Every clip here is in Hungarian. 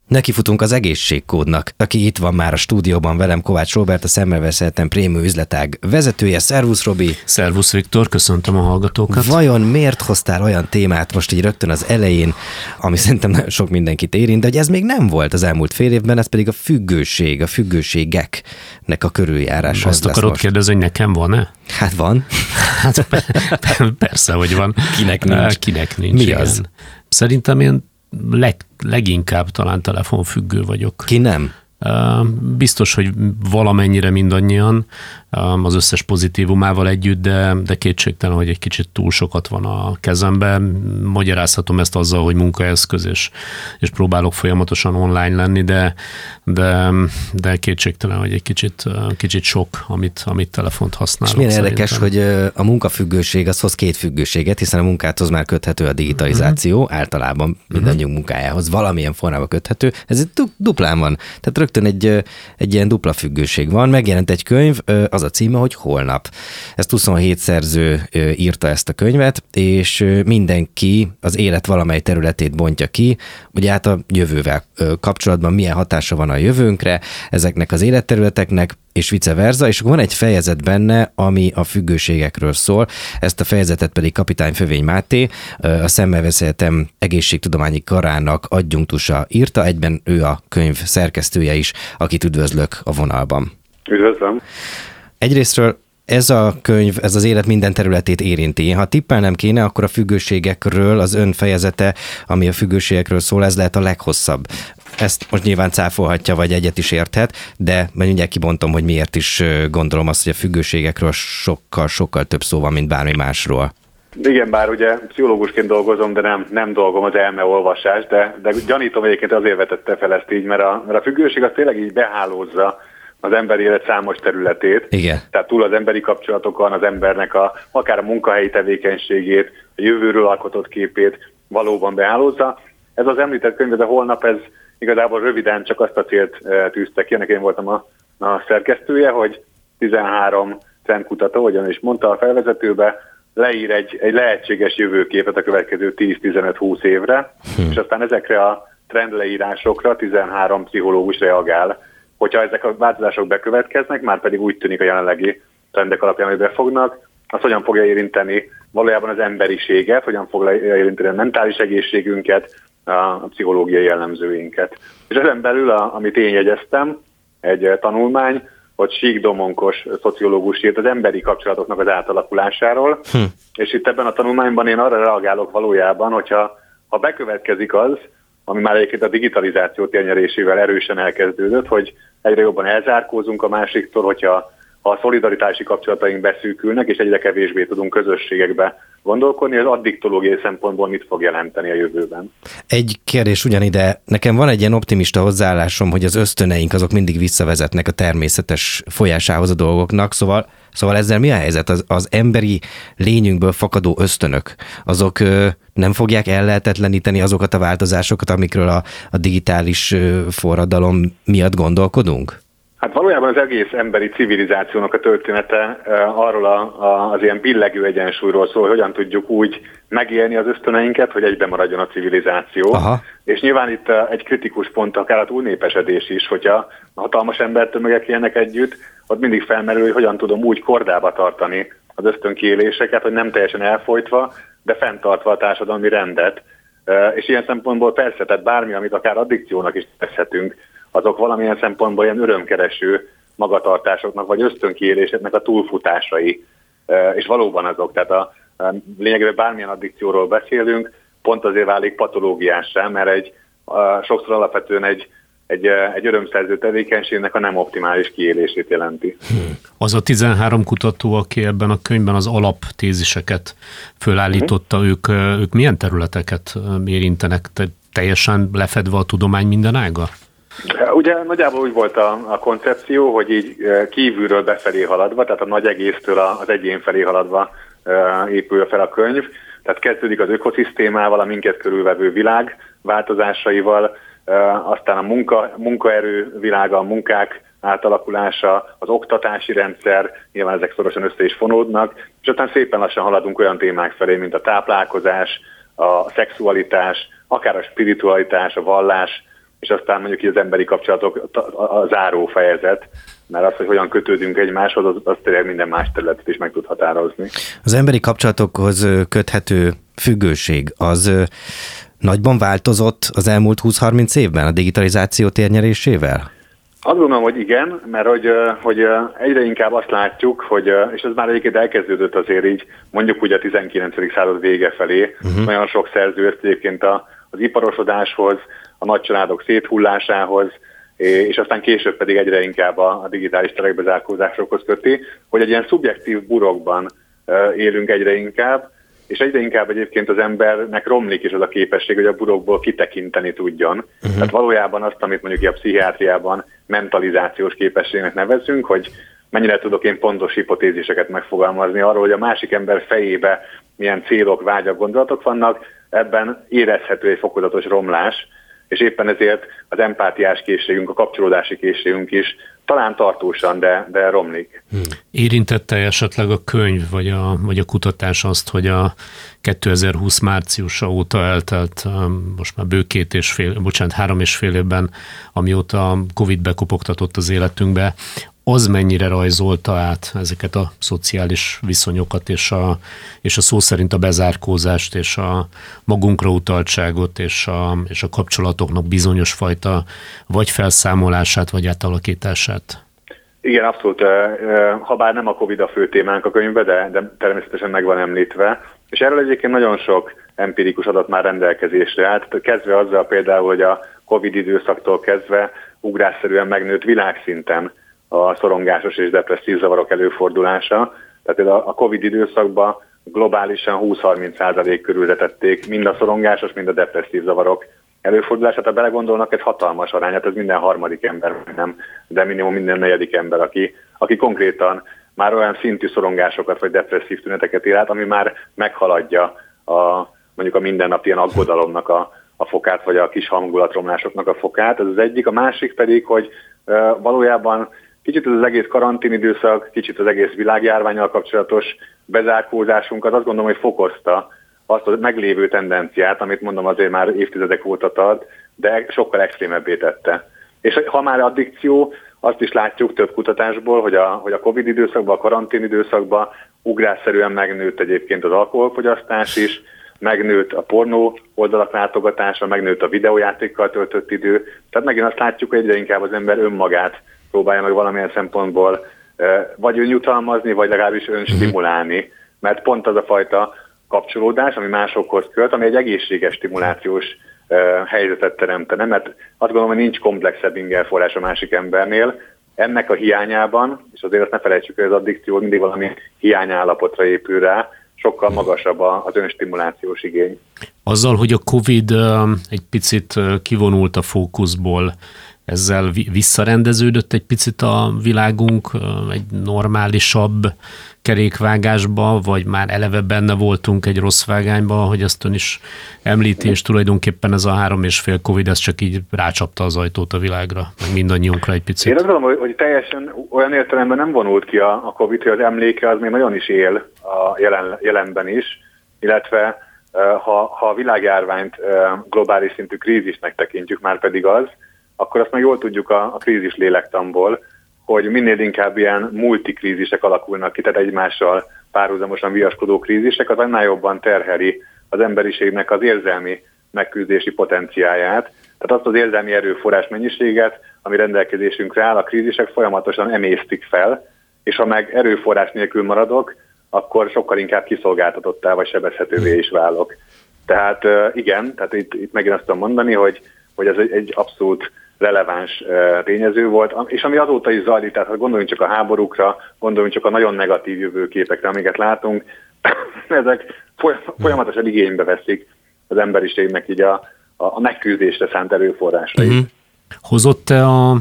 Nekifutunk az egészségkódnak. Aki itt van már a stúdióban velem, Kovács Róbert, a Szemmel Veszeltem prémium üzletág vezetője. Szervusz, Robi! Szervusz, Viktor, köszöntöm a hallgatókat. Vajon miért hoztál olyan témát most így rögtön az elején, ami szerintem nagyon sok mindenkit érint, de hogy ez még nem volt az elmúlt fél évben, ez pedig a függőség, a függőségeknek a körüljárása. Azt akarod kérdezni, hogy nekem van-e? Hát van. Hát persze, hogy van. Kinek nincs? Kinek nincs. Mi az? Szerintem én leginkább talán telefonfüggő vagyok. Ki nem? Biztos, hogy valamennyire mindannyian az összes pozitívumával együtt, de kétségtelen, hogy egy kicsit túl sokat van a kezemben. Magyarázhatom ezt azzal, hogy munkaeszköz, és próbálok folyamatosan online lenni, de kétségtelen, hogy egy kicsit sok, amit telefont használok. És milyen érdekes, hogy a munkafüggőség az hoz két függőséget, hiszen a munkáthoz már köthető a digitalizáció, általában mindannyiunk munkájához valamilyen formában köthető. Ez duplán van. Tehát rögtön egy ilyen dupla függőség van. Megjelent egy könyv, az a címe, hogy Holnap. Ezt 27 szerző írta ezt a könyvet, és mindenki az élet valamely területét bontja ki, hogy hát a jövővel kapcsolatban milyen hatása van a jövőnkre, ezeknek az életterületeknek, és vice versa, és van egy fejezet benne, ami a függőségekről szól. Ezt a fejezetet pedig Kapitány Fövény Máté, a Szemmel Veszeltem egészségtudományi karának adjunktusa írta, egyben ő a könyv szerkesztője is, akit üdvözlök a vonalban. Üdvözlöm! Egyrésztről ez a könyv, ez az élet minden területét érinti. Ha tippelnem kéne, akkor a függőségekről, az ön fejezete, ami a függőségekről szól, ez lehet a leghosszabb. Ezt most nyilván cáfolhatja, vagy egyet is érthet, de mindjárt kibontom, hogy miért is gondolom azt, hogy a függőségekről sokkal több szó van, mint bármi másról. Igen, bár ugye pszichológusként dolgozom, de nem dolgom az elmeolvasás, de gyanítom egyébként azért vetette fel ezt így, mert a függőség az tényleg így behálózza az emberi élet számos területét. Igen. Tehát túl az emberi kapcsolatokon, az embernek akár a munkahelyi tevékenységét, a jövőről alkotott képét valóban behálózza. Ez az említett könyv, de Holnap, ez igazából röviden csak azt a célt tűzte ki, ennek én voltam a szerkesztője, hogy 13 trendkutató, hogyan is mondta a felvezetőbe, leír egy lehetséges jövőképet a következő 10-15-20 évre, és aztán ezekre a trendleírásokra 13 pszichológus reagál. Hogyha ezek a változások bekövetkeznek, már pedig úgy tűnik a jelenlegi trendek alapján, hogy befognak, az hogyan fogja érinteni valójában az emberiséget, hogyan fogja érinteni a mentális egészségünket, a pszichológiai jellemzőinket. És ezen belül, amit én jegyeztem, egy tanulmány, hogy Sík Domonkos szociológus írt az emberi kapcsolatoknak az átalakulásáról, és itt ebben a tanulmányban én arra reagálok valójában, hogyha bekövetkezik az, ami már egyébként a digitalizáció térnyerésével erősen elkezdődött, hogy egyre jobban elzárkózunk a másiktól, hogyha a szolidaritási kapcsolataink beszűkülnek, és egyre kevésbé tudunk közösségekbe gondolkodni, az addiktológiai szempontból mit fog jelenteni a jövőben. Egy kérdés ugyanide, nekem van egy ilyen optimista hozzáállásom, hogy az ösztöneink azok mindig visszavezetnek a természetes folyásához a dolgoknak, szóval ezzel mi a helyzet? Az emberi lényünkből fakadó ösztönök, azok nem fogják ellehetetleníteni azokat a változásokat, amikről a digitális forradalom miatt gondolkodunk? Hát valójában az egész emberi civilizációnak a története arról az ilyen billegő egyensúlyról szól, hogy hogyan tudjuk úgy megélni az ösztöneinket, hogy egyben maradjon a civilizáció. Aha. És nyilván itt egy kritikus pont akár a túlnépesedés is, hogyha hatalmas embertömegek élnek együtt, ott mindig felmerül, hogy hogyan tudom úgy kordába tartani az ösztönkiéléseket, hogy nem teljesen elfojtva, de fenntartva a társadalmi rendet. És ilyen szempontból persze, tehát bármi, amit akár addikciónak is teszhetünk, azok valamilyen szempontból ilyen örömkereső magatartásoknak, vagy ösztönkiéléseknek a túlfutásai. És valóban azok, tehát lényegében bármilyen addikcióról beszélünk, pont azért válik patológiássá, mert sokszor alapvetően egy örömszerző tevékenységnek a nem optimális kiélését jelenti. Az a 13 kutató, aki ebben a könyvben az alaptéziseket fölállította, ők milyen területeket érintenek? Teljesen lefedve a tudomány minden ága? Ugye nagyjából úgy volt a koncepció, hogy így kívülről befelé haladva, tehát a nagy egésztől az egyén felé haladva épül fel a könyv. Tehát kezdődik az ökoszisztémával, a minket körülvevő világ változásaival, aztán a munkaerő világa, a munkák átalakulása, az oktatási rendszer, nyilván ezek szorosan össze is fonódnak, és aztán szépen lassan haladunk olyan témák felé, mint a táplálkozás, a szexualitás, akár a spiritualitás, a vallás, és aztán mondjuk az emberi kapcsolatok a záró fejezet, mert az, hogy hogyan kötődünk egymáshoz, az tényleg minden más területet is meg tud határozni. Az emberi kapcsolatokhoz köthető függőség az nagyban változott az elmúlt 20-30 évben a digitalizáció térnyerésével? Azt gondolom, hogy igen, mert hogy egyre inkább azt látjuk, hogy, és ez már egyébként elkezdődött azért így, mondjuk úgy a 19. század vége felé, nagyon sok szerző ezt egyébként az iparosodáshoz, a nagycsaládok széthullásához, és aztán később pedig egyre inkább a digitális terekbezárkózásokhoz köti, hogy egy ilyen szubjektív burokban élünk egyre inkább, és egyre inkább egyébként az embernek romlik is az a képesség, hogy a burokból kitekinteni tudjon. Tehát valójában azt, amit mondjuk a pszichiátriában mentalizációs képességnek nevezünk, hogy mennyire tudok én pontos hipotéziseket megfogalmazni arról, hogy a másik ember fejébe milyen célok, vágyak, gondolatok vannak, ebben érezhető egy fokozatos romlás, és éppen ezért az empátiás készségünk, a kapcsolódási készségünk is talán tartósan, de romlik. Érintette esetleg a könyv, vagy a kutatás azt, hogy a 2020 márciusa óta eltelt most már bő 3,5 évben, amióta a Covid bekopogtatott az életünkbe, az mennyire rajzolta át ezeket a szociális viszonyokat, és a szó szerint a bezárkózást, és a magunkra utaltságot, és a kapcsolatoknak bizonyos fajta vagy felszámolását, vagy átalakítását? Igen, abszolút. Habár nem a Covid a fő témánk a könyvben, de természetesen meg van említve. És erről egyébként nagyon sok empirikus adat már rendelkezésre állt. Kezdve azzal például, hogy a Covid időszaktól kezdve ugrásszerűen megnőtt világszinten a szorongásos és depresszív zavarok előfordulása. Tehát a Covid időszakban globálisan 20-30% körül vetették mind a szorongásos, mind a depresszív zavarok előfordulását. Ha belegondolnak, ez hatalmas arány, hát ez minden harmadik ember, nem, de minimum minden negyedik ember, aki konkrétan már olyan szintű szorongásokat vagy depresszív tüneteket él át, ami már meghaladja mondjuk a mindennapi ilyen aggodalomnak a fokát, vagy a kis hangulatromlásoknak a fokát. Ez az egyik. A másik pedig, hogy valójában kicsit az egész karanténidőszak, kicsit az egész világjárvánnyal kapcsolatos bezárkózásunkat azt gondolom, hogy fokozta azt a meglévő tendenciát, amit mondom azért már évtizedek óta tart, de sokkal extrémebbé tette. És ha már addikció, azt is látjuk több kutatásból, hogy a Covid időszakban, a karantén időszakban ugrásszerűen megnőtt egyébként az alkoholfogyasztás is, megnőtt a pornó oldalak látogatása, megnőtt a videójátékkal töltött idő. Tehát megint azt látjuk, hogy egyre inkább az ember önmagát próbálja meg valamilyen szempontból vagy önjutalmazni, vagy legalábbis önstimulálni, mert pont az a fajta kapcsolódás, ami másokhoz költ, ami egy egészséges stimulációs helyzetet teremtene, mert azt gondolom, hogy nincs komplexebb ingerforrás a másik embernél. Ennek a hiányában, és azért azt ne felejtsük, hogy az addikció mindig valami hiányállapotra épül rá, sokkal magasabb az önstimulációs igény. Azzal, hogy a Covid egy picit kivonult a fókuszból, ezzel visszarendeződött egy picit a világunk egy normálisabb kerékvágásba, vagy már eleve benne voltunk egy rossz vágányba, hogy azt ön is említi, és tulajdonképpen ez a 3,5 Covid, ez csak így rácsapta az ajtót a világra, meg mindannyiunkra egy picit. Én azt gondolom, hogy teljesen olyan értelemben nem vonult ki a Covid, hogy az emléke az még nagyon is él a jelenben is, illetve ha a világjárványt globális szintű krízisnek tekintjük, már pedig az, akkor azt meg jól tudjuk a krízis lélektanból, hogy minél inkább ilyen multikrízisek alakulnak ki, tehát egymással párhuzamosan viaskodó krízisek, az annál jobban terheli az emberiségnek az érzelmi megküzdési potenciáját. Tehát azt az érzelmi erőforrás mennyiséget, ami rendelkezésünkre áll, a krízisek folyamatosan emésztik fel, és ha meg erőforrás nélkül maradok, akkor sokkal inkább kiszolgáltatottá vagy sebezhetővé is válok. Tehát igen, tehát itt megint azt tudom mondani, hogy ez egy abszolút releváns tényező volt, és ami azóta is zajlik, tehát ha gondoljunk csak a háborúkra, gondoljunk csak a nagyon negatív jövőképekre, amiket látunk, ezek folyamatosan igénybe veszik az emberiségnek így a megküzdésre szánt erőforrásait. Hozott-e a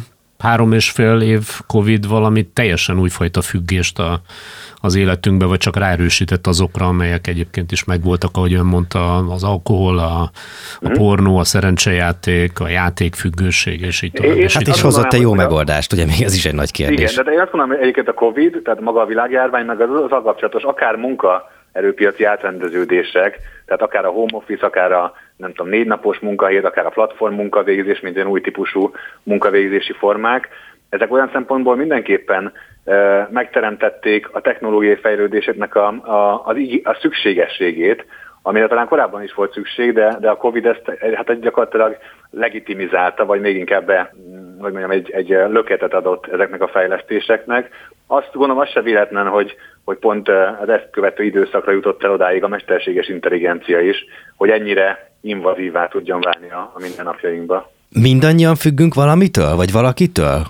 3,5 év Covid valami teljesen újfajta függést az életünkbe, vagy csak ráerősített azokra, amelyek egyébként is megvoltak, ahogy ön mondta, az alkohol, a pornó, a szerencsejáték, a játékfüggőség, és így tovább. Hát is hozott egy jó megoldást, ugye még ez is egy nagy kérdés. Igen, de én azt mondom, hogy egyébként a Covid, tehát maga a világjárvány, meg az kapcsolatos akár munkaerőpiaci átrendeződések, tehát akár a home office, akár a nem tudom, 4 napos munkahét, akár a platform munkavégzés, mint olyan új típusú munkavégzési formák. Ezek olyan szempontból mindenképpen megteremtették a technológiai fejlődéseknek a szükségességét, amire talán korábban is volt szükség, de a Covid ezt hát gyakorlatilag legitimizálta, vagy még inkább egy löketet adott ezeknek a fejlesztéseknek. Azt gondolom, az se véletlen, hogy pont az ezt követő időszakra jutott el odáig a mesterséges intelligencia is, hogy ennyire invazívá tudjon válni a mindennapjainkba. Mindannyian függünk valamitől, vagy valakitől?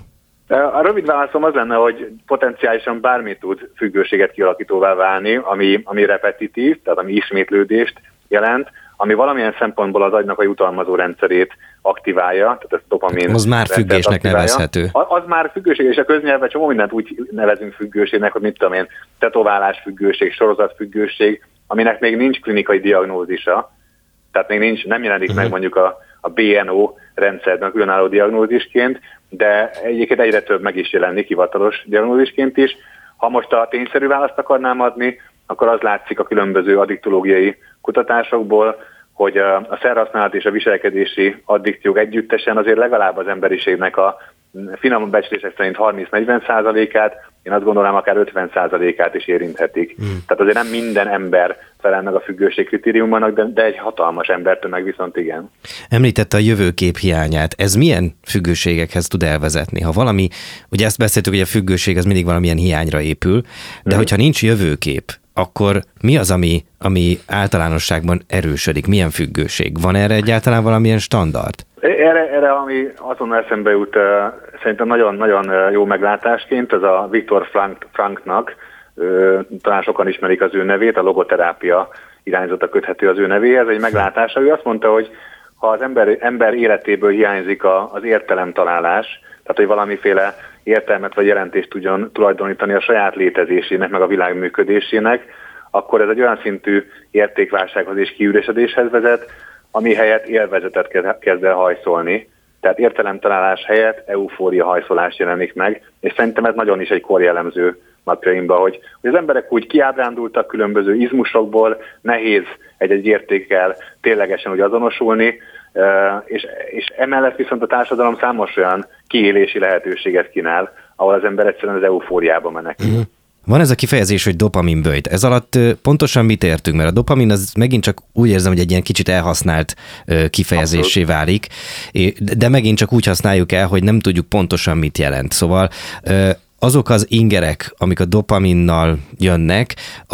A rövid válaszom az lenne, hogy potenciálisan bármi tud függőséget kialakítóvá válni, ami repetitív, tehát ami ismétlődést jelent, ami valamilyen szempontból az agynak a jutalmazó rendszerét aktiválja, tehát ez dopamin. Az már függésnek nevezhető. Az már függőség, és a köznyelvben csomó mindent úgy nevezünk függőségnek, hogy mit tudom én, tetoválás függőség, sorozat függőség, aminek még nincs klinikai diagnózisa, tehát még nem jelenik meg mondjuk a BNO rendszerben különálló diagnózisként, de egyébként egyre több meg is jelenik hivatalos diagnózisként is. Ha most a tényszerű választ akarnám adni, akkor az látszik a különböző addiktológiai kutatásokból, hogy a szerhasználat és a viselkedési addikciók együttesen azért legalább az emberiségnek a finom becslések szerint 30-40%-át, én azt gondolom akár 50%-át is érinthetik. Tehát azért nem minden ember felel meg a függőség kritériumnak, de egy hatalmas embertömeg viszont igen. Említette a jövőkép hiányát. Ez milyen függőségekhez tud elvezetni? Ha valami, ugye ezt beszéltük, hogy a függőség az mindig valamilyen hiányra épül, de hogyha nincs jövőkép, akkor mi az, ami általánosságban erősödik? Milyen függőség? Van erre egyáltalán valamilyen standard? Erre ami azonnal eszembe jut, szerintem nagyon-nagyon jó meglátásként, ez a Viktor Franknak, talán sokan ismerik az ő nevét, a logoterápia irányzata köthető az ő nevéhez, egy meglátása. Ő azt mondta, hogy ha az ember életéből hiányzik az értelemtalálás, tehát hogy valamiféle értelmet vagy jelentést tudjon tulajdonítani a saját létezésének, meg a világ működésének, akkor ez egy olyan szintű értékválsághoz és kiüresedéshez vezet, ami helyett élvezetet kezd el hajszolni. Tehát értelemtalálás helyett eufória hajszolás jelenik meg, és szerintem ez nagyon is egy korjellemző napjainkban, hogy az emberek úgy kiábrándultak különböző izmusokból, nehéz egy értékkel ténylegesen úgy azonosulni, és emellett viszont a társadalom számos olyan kiélési lehetőséget kínál, ahol az ember egyszerűen az eufóriába menekül. Van ez a kifejezés, hogy dopaminböjt. Ez alatt pontosan mit értünk? Mert a dopamin az megint csak úgy érzem, hogy egy ilyen kicsit elhasznált kifejezéssé válik, de megint csak úgy használjuk el, hogy nem tudjuk pontosan mit jelent. Szóval azok az ingerek, amik a dopaminnal jönnek,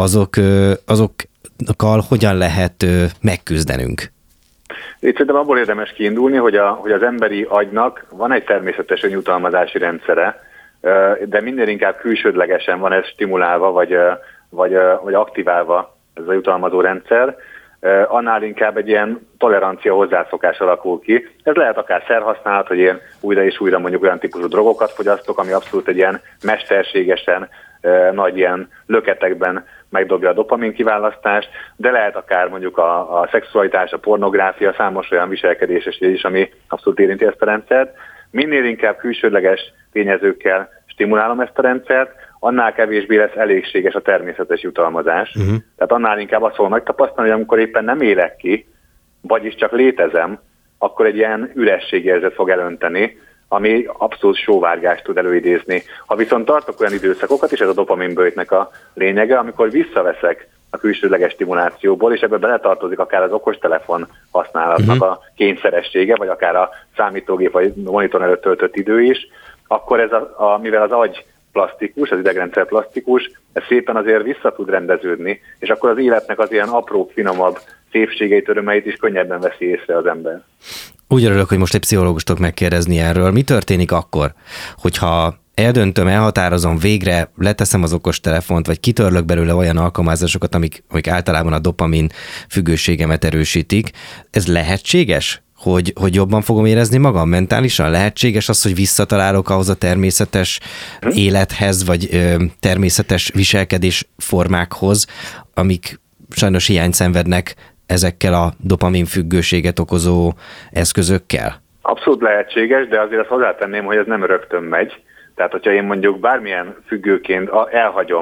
azokkal hogyan lehet megküzdenünk? Itt szerintem abból érdemes kiindulni, hogy az emberi agynak van egy természetes önjutalmazási rendszere, de minden inkább külsődlegesen van ez stimulálva, vagy aktiválva ez a jutalmazó rendszer, annál inkább egy ilyen tolerancia hozzászokás alakul ki. Ez lehet akár szerhasználat, hogy én újra és újra mondjuk olyan típusú drogokat fogyasztok, ami abszolút egy ilyen mesterségesen nagy ilyen löketekben megdobja a dopamin kiválasztást, de lehet akár mondjuk a szexualitás, a pornográfia, számos olyan viselkedéses is, ami abszolút érinti ezt a rendszert. Minél inkább külsődleges tényezőkkel stimulálom ezt a rendszert, annál kevésbé lesz elégséges a természetes jutalmazás. Tehát annál inkább azt fogom megtapasztalni, hogy amikor éppen nem élek ki, vagyis csak létezem, akkor egy ilyen ürességérzet fog elönteni, ami abszolút sóvárgást tud előidézni. Ha viszont tartok olyan időszakokat, és ez a dopaminböjtnek a lényege, amikor visszaveszek a külsődleges stimulációból, és ebbe beletartozik akár az okostelefon használatnak a kényszeressége, vagy akár a számítógép vagy monitor előtt töltött idő is, akkor ez mivel az agy plastikus, az idegrendszer plastikus, ez szépen azért vissza tud rendeződni, és akkor az életnek az ilyen apró, finomabb szépségeit, örömeit is könnyebben veszi észre az ember. Úgy örülök, hogy most egy pszichológustok megkérdezni erről. Mi történik akkor, hogyha eldöntöm, elhatározom, végre leteszem az okostelefont, vagy kitörlök belőle olyan alkalmazásokat, amik általában a dopamin függőségemet erősítik. Ez lehetséges? Hogy jobban fogom érezni magam mentálisan? Lehetséges az, hogy visszatalálok ahhoz a természetes élethez, vagy természetes viselkedés formákhoz, amik sajnos hiányt szenvednek ezekkel a dopamin függőséget okozó eszközökkel? Abszolút lehetséges, de azért azt hozzátenném, hogy ez nem rögtön megy. Tehát, hogyha én mondjuk bármilyen függőként elhagyom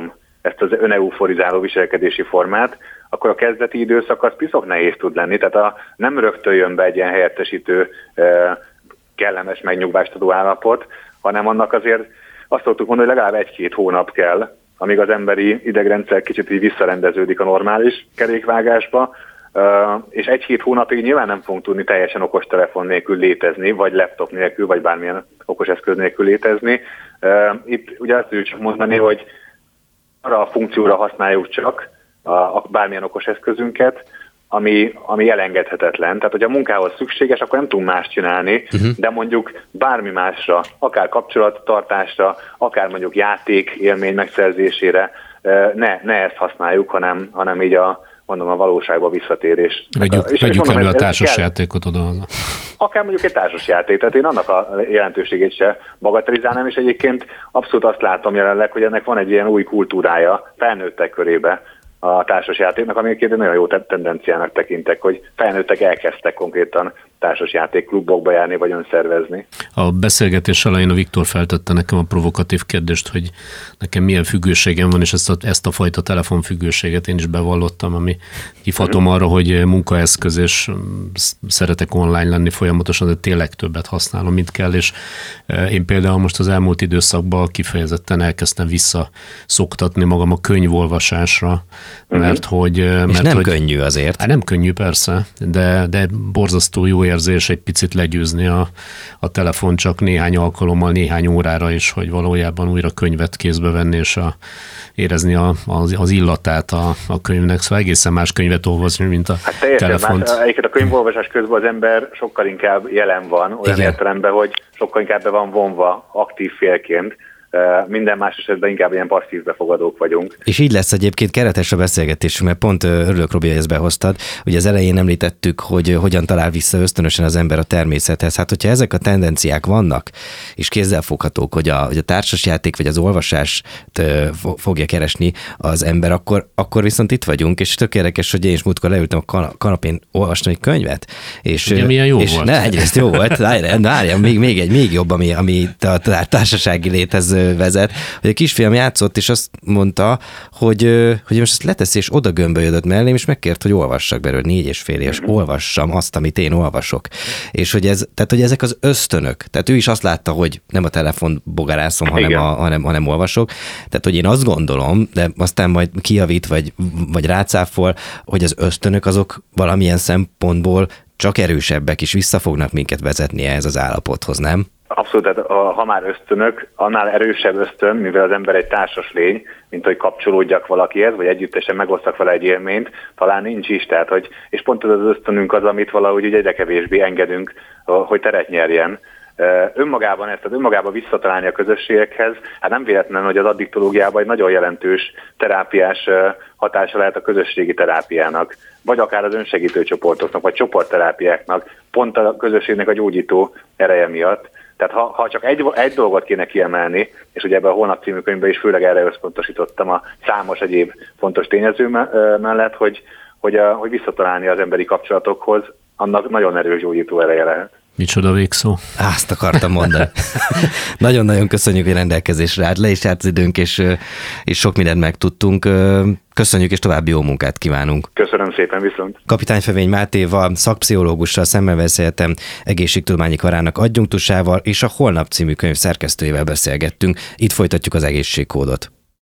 ezt az öneuforizáló viselkedési formát, akkor a kezdeti időszak az piszok nehéz tud lenni, tehát nem rögtön jön be egy ilyen helyettesítő, kellemes megnyugvást adó állapot, hanem annak azért azt szoktuk mondani, hogy legalább 1-2 hónap kell, amíg az emberi idegrendszer kicsit így visszarendeződik a normális kerékvágásba, és 1-2 hónapig nyilván nem fogunk tudni teljesen okostelefon nélkül létezni, vagy laptop nélkül, vagy bármilyen okos eszköz nélkül létezni. Itt ugye azt tudjuk csak mondani, hogy arra a funkcióra használjuk csak bármilyen okos eszközünket, ami elengedhetetlen. Tehát, hogy a munkához szükséges, akkor nem tudunk más csinálni, de mondjuk bármi másra, akár kapcsolattartásra, akár mondjuk játék élmény megszerzésére ne ezt használjuk, hanem így a valóságba visszatérés. Vegyük elő a társasjátékot oda. Akár mondjuk egy társasjáték, tehát én annak a jelentőségét se bagatelizálnám, és egyébként abszolút azt látom jelenleg, hogy ennek van egy ilyen új kultúrája felnőttek körébe a társasjátéknak, ami egy nagyon jó tendenciának tekintek, hogy felnőttek elkezdtek konkrétan társasjátékklubokba járni, vagy önszervezni. A beszélgetés elején a Viktor feltette nekem a provokatív kérdést, hogy nekem milyen függőségem van, és ezt a fajta telefonfüggőséget én is bevallottam, ami hívhatom arra, hogy munkaeszköz, és szeretek online lenni folyamatosan, de tényleg többet használom, mint kell, és én például most az elmúlt időszakban kifejezetten elkezdtem visszaszoktatni magam a könyvolvasásra, mert hogy... És nem könnyű azért. Hát nem könnyű persze, de borzasztó jó érzés egy picit legyőzni a telefon csak néhány alkalommal, néhány órára is, hogy valójában újra könyvet kézbe venni, és érezni az illatát a könyvnek. Szóval egészen más könyvet olvasni, mint a telefont. Egyébként a könyvolvasás közben az ember sokkal inkább jelen van, olyan értelemben, hogy sokkal inkább be van vonva aktív félként. Minden más esetben inkább ilyen passzív befogadók vagyunk. És így lesz egyébként keretes a beszélgetésünk, mert pont örülök, Robi, hogy ezt behoztad. Ugye az elején említettük, hogy hogyan talál vissza ösztönösen az ember a természethez. Hát, hogyha ezek a tendenciák vannak, és kézzelfoghatók, hogy a társasjáték vagy az olvasást fogja keresni az ember, akkor viszont itt vagyunk, és tök érdekes, hogy én is múltkor leültem a kanapén olvasni egy könyvet. És, ugye milyen jó volt? Egyrészt jó volt, várjam, még jobb, ami a társasági léthez vezet, hogy a kisfiam játszott, és azt mondta, hogy most ezt leteszi, és oda gömbölyödött mellém, és megkért, hogy olvassak belőle 4,5 éves, olvassam azt, amit én olvasok. És hogy ezek az ösztönök, tehát ő is azt látta, hogy nem a telefon bogarászom, hanem olvasok. Tehát, hogy én azt gondolom, de aztán majd kijavít, vagy rácáfol, hogy az ösztönök azok valamilyen szempontból csak erősebbek, és vissza fognak minket vezetni ehhez az állapothoz, nem? Abszolút, tehát ha már ösztönök, annál erősebb ösztön, mivel az ember egy társas lény, mint hogy kapcsolódjak valakihez, vagy együttesen megosztak vele egy élményt, talán nincs is. Tehát, és pont ez az ösztönünk az, amit valahogy egyre kevésbé engedünk, hogy teret nyerjen. Önmagában visszatalálni a közösségekhez, hát nem véletlen, hogy az addiktológiában egy nagyon jelentős terápiás hatása lehet a közösségi terápiának, vagy akár az önsegítő csoportoknak, vagy csoportterápiáknak, pont a közösségnek a gyógyító ereje miatt. Tehát ha csak egy dolgot kéne kiemelni, és ugye ebben a Holnap című könyvben is főleg erre összpontosítottam a számos egyéb fontos tényező mellett, hogy visszatalálni az emberi kapcsolatokhoz, annak nagyon erős gyógyító ereje lehet. Micsoda végszó. Azt akartam mondani. Nagyon-nagyon köszönjük, hogy rendelkezésre állt, le is járt az időnk, és sok mindent megtudtunk. Köszönjük, és további jó munkát kívánunk. Köszönöm szépen, viszont. Kapitány Fevény Mátéval, szakpszichológussal, Semmelweis Egyetem egészségtudományi karának adjunktusával és a Holnap című könyv szerkesztőjével beszélgettünk. Itt folytatjuk az egészségkódot.